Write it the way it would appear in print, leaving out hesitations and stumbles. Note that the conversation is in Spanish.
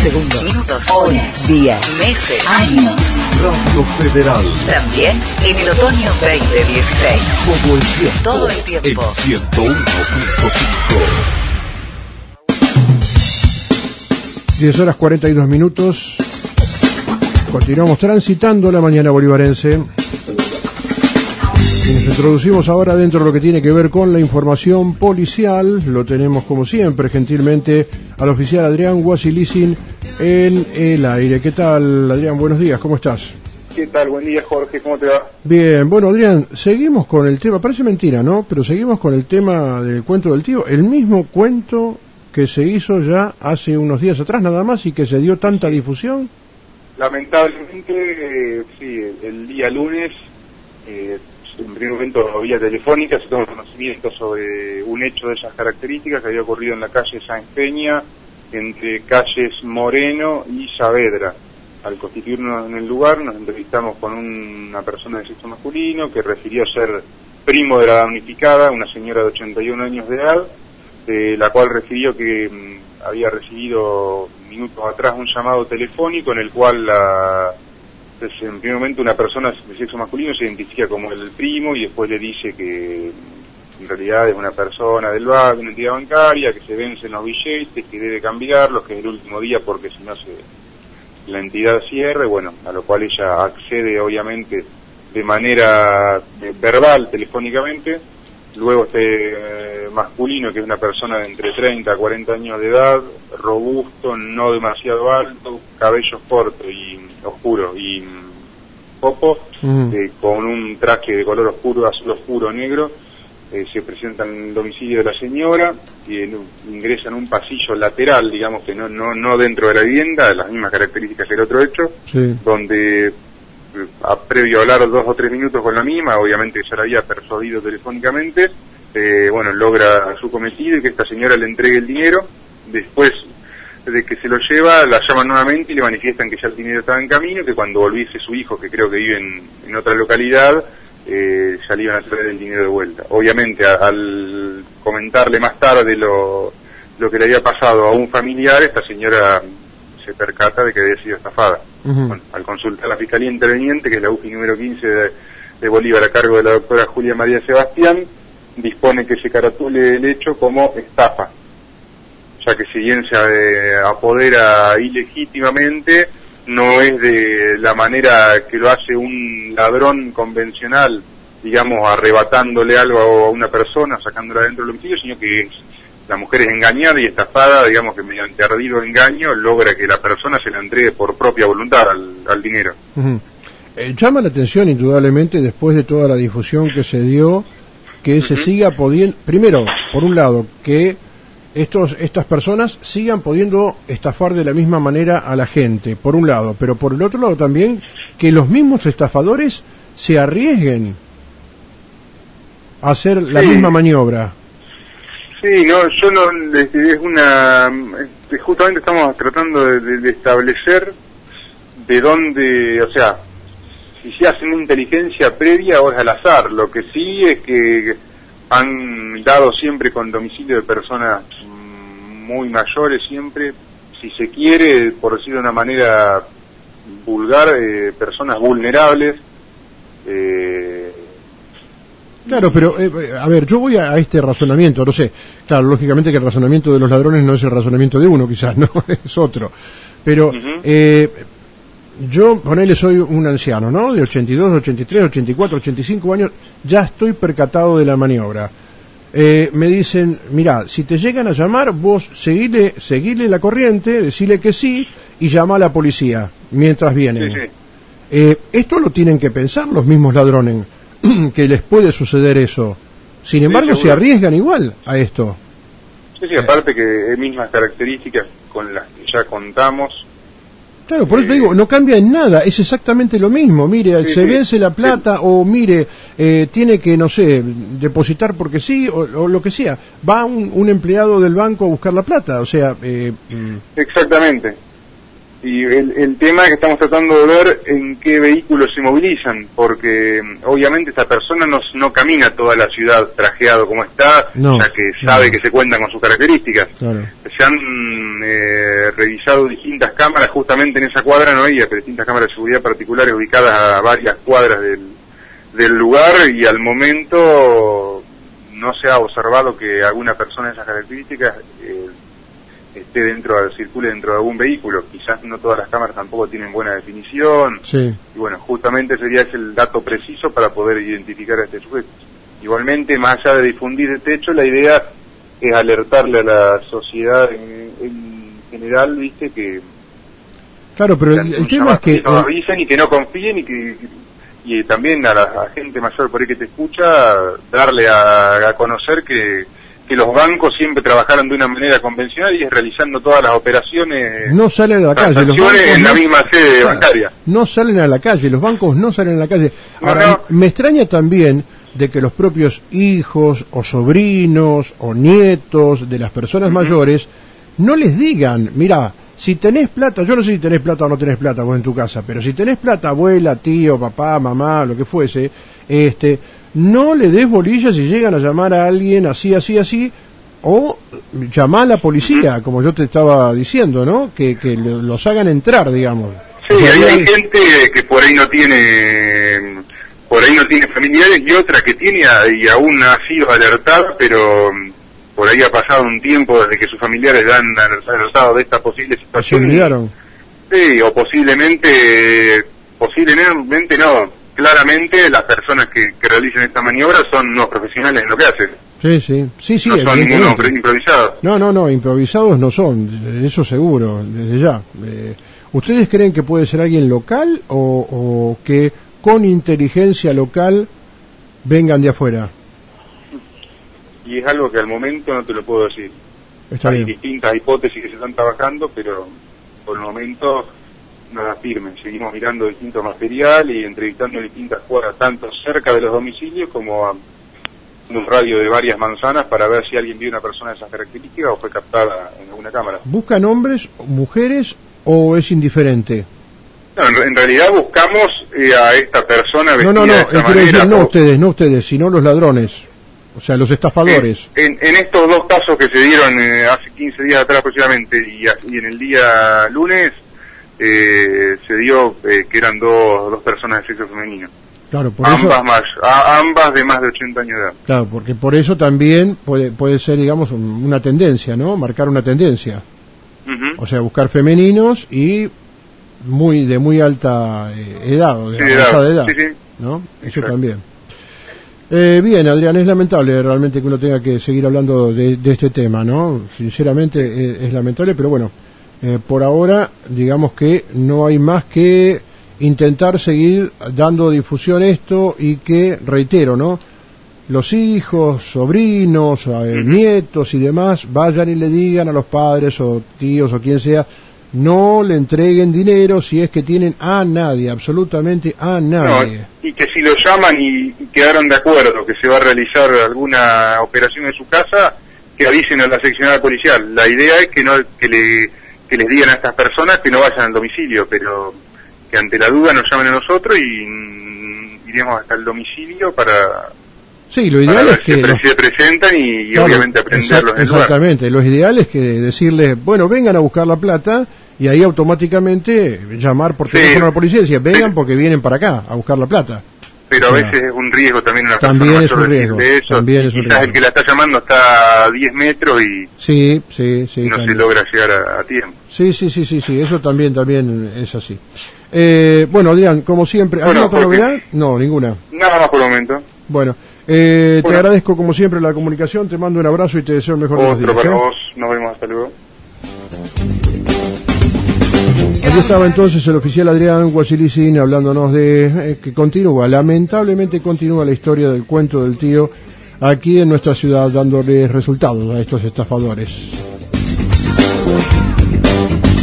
segundos, minutos, horas, días, meses, años. Radio Federal. También en el otoño 2016. Todo el tiempo. Todo el tiempo. En 101.5. 10 horas 42 minutos. Continuamos transitando la mañana bolivarense. Y nos introducimos ahora dentro de lo que tiene que ver con la información policial. Lo tenemos como siempre, gentilmente, al oficial Adrián Guasilicin en el aire. ¿Qué tal, Adrián? Buenos días, ¿cómo estás? ¿Qué tal? Buen día, Jorge, ¿cómo te va? Bien, bueno, Adrián, seguimos con el tema, parece mentira, ¿no? Pero seguimos con el tema del cuento del tío, el mismo cuento que se hizo ya hace unos días atrás nada más y que se dio tanta difusión. Lamentablemente, sí, el día lunes, en primer momento vía telefónica, se tomó conocimiento sobre un hecho de esas características que había ocurrido en la calle Sáenz Peña, entre calles Moreno y Saavedra. Al constituirnos en el lugar, nos entrevistamos con una persona de sexo masculino que refirió ser primo de la damnificada, una señora de 81 años de edad, la cual refirió que había recibido minutos atrás un llamado telefónico en el cual en primer momento una persona de sexo masculino se identifica como el primo y después le dice que en realidad es una persona del banco, una entidad bancaria, que se vencen los billetes, que debe cambiarlos, que es el último día porque si no la entidad cierre, bueno, a lo cual ella accede obviamente de manera verbal, telefónicamente. Luego este masculino, que es una persona de entre 30 a 40 años de edad, robusto, no demasiado alto, cabellos cortos y oscuros y popo, con un traje de color oscuro, azul oscuro, negro, se presenta en el domicilio de la señora y ingresa en un pasillo lateral, digamos que no dentro de la vivienda, las mismas características que el otro hecho, sí. Donde previo a hablar 2 o 3 minutos con la misma, obviamente ya la había persuadido telefónicamente, bueno, logra su cometido y que esta señora le entregue el dinero. Después de que se lo lleva, la llaman nuevamente y le manifiestan que ya el dinero estaba en camino, que cuando volviese su hijo, que creo que vive en otra localidad, ya le iban a traer el dinero de vuelta. Obviamente al comentarle más tarde lo que le había pasado a un familiar, esta señora se percata de que había sido estafada. Bueno, al consultar a la Fiscalía Interveniente, que es la UFI número 15 de Bolívar, a cargo de la doctora Julia María Sebastián, dispone que se caratule el hecho como estafa, ya que si bien se apodera ilegítimamente, no es de la manera que lo hace un ladrón convencional, digamos, arrebatándole algo a una persona, sacándola dentro del domicilio, sino que la mujer es engañada y estafada, digamos que mediante ardido engaño logra que la persona se la entregue por propia voluntad al dinero. Llama la atención indudablemente, después de toda la difusión que se dio, que se siga pudiendo, primero, por un lado, que estas personas sigan pudiendo estafar de la misma manera a la gente, por un lado, pero por el otro lado también que los mismos estafadores se arriesguen a hacer la misma maniobra. Sí, no, yo no, es justamente estamos tratando de establecer de dónde, o sea, si se hace una inteligencia previa o es al azar. Lo que sí es que han dado siempre con domicilio de personas muy mayores, siempre, si se quiere, por decirlo de una manera vulgar, personas vulnerables. Claro, pero, a ver, yo voy a este razonamiento, no sé, claro, lógicamente que el razonamiento de los ladrones no es el razonamiento de uno, quizás, no, es otro, pero yo, ponele, soy un anciano, ¿no?, de 82, 83, 84, 85 años, ya estoy percatado de la maniobra. Me dicen, mirá, si te llegan a llamar, vos seguile la corriente, decile que sí, y llama a la policía, mientras vienen. Sí, sí. Esto lo tienen que pensar los mismos ladrones, que les puede suceder eso. Sin embargo, se arriesgan igual a esto. Sí, sí, aparte que hay mismas características con las que ya contamos. Claro, por eso te digo, no cambia en nada, es exactamente lo mismo. Mire, se vence la plata, o mire, tiene que, no sé, depositar porque sí, o lo que sea. Va un empleado del banco a buscar la plata, o sea... Exactamente. Y el tema es que estamos tratando de ver en qué vehículos se movilizan, porque obviamente esta persona no camina toda la ciudad trajeado como está, No, ya que sabe que se cuentan con sus características. Claro. Se han revisado distintas cámaras, justamente en esa cuadra no había, pero distintas cámaras de seguridad particulares ubicadas a varias cuadras del lugar, y al momento no se ha observado que alguna persona de esas características circule dentro de algún vehículo. Quizás no todas las cámaras tampoco tienen buena definición, Sí. y bueno, justamente sería ese el dato preciso para poder identificar a este sujeto. Igualmente, más allá de difundir este hecho, la idea es alertarle a la sociedad en general, viste, que Claro, pero el tema es que... no avisen y que no confíen, y también a la gente mayor por ahí que te escucha, darle a conocer que los bancos siempre trabajaron de una manera convencional y es realizando todas las operaciones, no salen a la calle, los transacciones bancos en la no- misma sede bancaria. no salen a la calle, los bancos no salen a la calle. No, Ahora, no. me extraña también de que los propios hijos o sobrinos o nietos de las personas mayores no les digan, mira, si tenés plata, yo no sé si tenés plata o no tenés plata vos en tu casa, pero si tenés plata, abuela, tío, papá, mamá, lo que fuese, no le des bolilla si llegan a llamar a alguien así, o llamar a la policía, como yo te estaba diciendo, ¿no? Que los hagan entrar, digamos. Sí, O sea, hay gente que por ahí no tiene familiares, y otra que tiene y aún ha sido alertada, pero por ahí ha pasado un tiempo desde que sus familiares le han alertado de esta posible se situación. olvidaron. Sí, o posiblemente no. Claramente las personas que realizan esta maniobra son unos profesionales en lo que hacen. Sí, No son ninguno evidentemente. improvisados. No, improvisados no son, eso seguro, desde ya. ¿Ustedes creen que puede ser alguien local o que con inteligencia local vengan de afuera? Y es algo que al momento no te lo puedo decir. Está Hay bien. distintas hipótesis que se están trabajando, pero por el momento nada firme. Seguimos mirando distintos material y entrevistando distintas cuadras, tanto cerca de los domicilios como a un radio de varias manzanas, para ver si alguien vio una persona de esas características o fue captada en alguna cámara. ¿Buscan hombres, mujeres o es indiferente? No, en realidad buscamos a esta persona vestida No, de esta quiero manera. decir, no ustedes, sino los ladrones, o sea, los estafadores. En estos dos casos que se dieron hace 15 días atrás aproximadamente y en el día lunes, se dio que eran dos personas de sexo femenino. Claro, por eso, Ambas de más de 80 años de edad. claro, porque por eso también puede ser, digamos, una tendencia, ¿no? Marcar una tendencia. Ujú. O sea, buscar femeninos y de muy alta edad, o de Sí, avanzada edad, sí, sí. ¿no? Eso Exacto. también. Bien, Adrián, es lamentable realmente que uno tenga que seguir hablando de este tema, ¿no? Sinceramente es lamentable, pero bueno, por ahora digamos que no hay más que intentar seguir dando difusión a esto y que, reitero, ¿no? Los hijos, sobrinos, nietos y demás vayan y le digan a los padres o tíos o quien sea, no le entreguen dinero si es que tienen a nadie, absolutamente a nadie. No, y que si lo llaman y quedaron de acuerdo que se va a realizar alguna operación en su casa, que avisen a la seccional policial. La idea es que les digan a estas personas que no vayan al domicilio, pero que ante la duda nos llamen a nosotros y iremos hasta el domicilio para Sí, lo ideal es que se presentan y claro, obviamente aprenderlos en el lugar. exactamente, lo ideal es que decirles, bueno, vengan a buscar la plata y ahí automáticamente llamar por teléfono a la policía y decir, vengan porque vienen para acá a buscar la plata. Pero a O sea, veces es un riesgo también una también persona es un mayor riesgo, decirle eso, también y es un quizás riesgo. el que la está llamando está a 10 metros y Sí, no también. se logra llegar a tiempo. Sí, eso también es así. Bueno, Adrián, como siempre, Bueno, ¿alguna otra porque- novedad? No, ninguna. Nada más por el momento. Bueno, te Bueno. agradezco como siempre la comunicación, te mando un abrazo y te deseo el mejor de los Otro días. para ¿eh? vos, nos vemos, hasta luego. Aquí estaba entonces el oficial Adrián Guasilicin hablándonos de que lamentablemente continúa la historia del cuento del tío aquí en nuestra ciudad dándole resultados a estos estafadores.